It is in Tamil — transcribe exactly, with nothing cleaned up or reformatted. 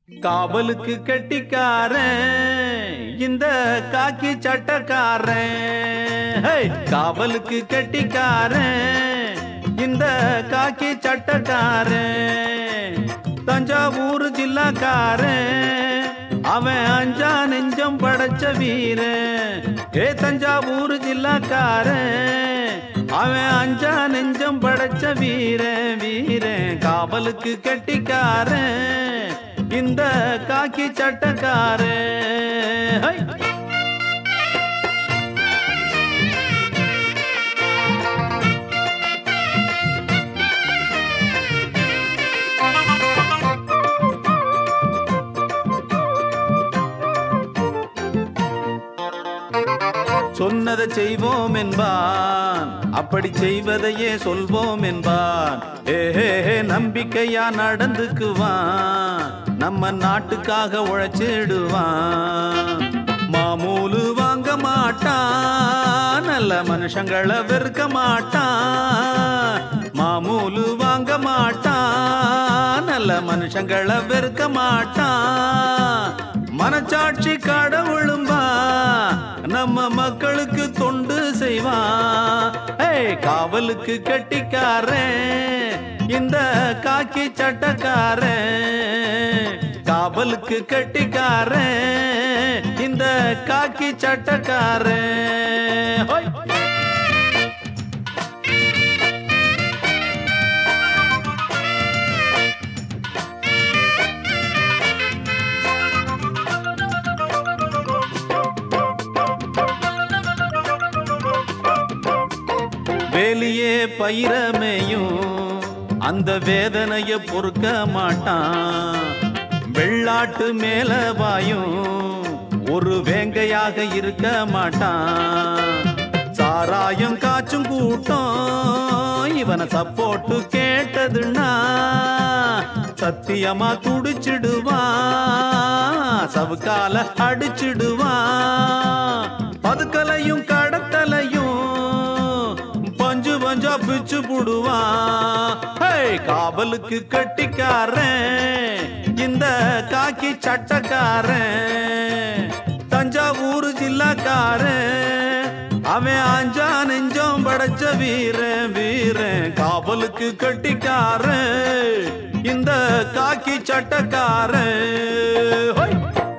காவலுக்கு கெட்டிக்காரன் இந்த காக்கி சட்டக்காரன். காவலுக்கு கெட்டிக்காரன் இந்த காக்கி சட்டக்காரன். தஞ்சாவூர் ஜில்லாக்காரன் அவன் அஞ்சா நெஞ்சம் படைச்ச வீரன். ஏ தஞ்சாவூர் ஜில்லாக்காரன் அவன் அஞ்சா நெஞ்சம் படைச்ச வீரன் வீரன். காவலுக்கு கெட்டிக்காரன் இந்த காக்கி சட்டக்காரன். சொன்னதை செய்வோம் என்பான், அப்படி செய்வதையே சொல்வோம் என்பான். ஏஹே நம்பிக்கையா நடந்துக்குவான், நம்ம நாட்டுக்காக உழைச்சிடுவான். மாமூலு வாங்க மாட்டான், நல்ல மனுஷங்களை வெறுக்க மாட்டான். மாமூலு வாங்க மாட்டான், நல்ல மனுஷங்களை வெறுக்க மாட்டான். மனச்சாட்சி கடவுளும்பா, நம்ம மக்களுக்கு தொண்டு செய்வான். காவலுக்கு கெட்டிக்காரன் இந்த காக்கி சட்டக்காரன். காவலுக்கு கெட்டிக்காரன் இந்த காக்கி சட்டக்காரன். வேலியே பயிரமையும் அந்த வேதனைய பொறுக்க மாட்டான். வெள்ளாட்டு மேலவாயும் ஒரு வேங்கையாக இருக்க மாட்டான். சாராயம் காச்சும் கூட்டம் இவனை சப்போட்டு கேட்டதுன்னா சத்தியமா துடிச்சிடுவான், சவுக்கால அடிச்சிடுவான். பதுக்கலையும் கடத்தலையும் பஞ்சு பஞ்சா பிச்சு புடுவான். காவலுக்கு கெட்டிக்காரன் இந்த காக்கி சட்டக்காரன். தஞ்சாவூர் ஜில்லாக்காரன் அவன் அஞ்சா நெஞ்சம் படைச்ச வீரன் வீரன். காவலுக்கு கெட்டிக்காரன் இந்த காக்கி சட்டக்காரன்.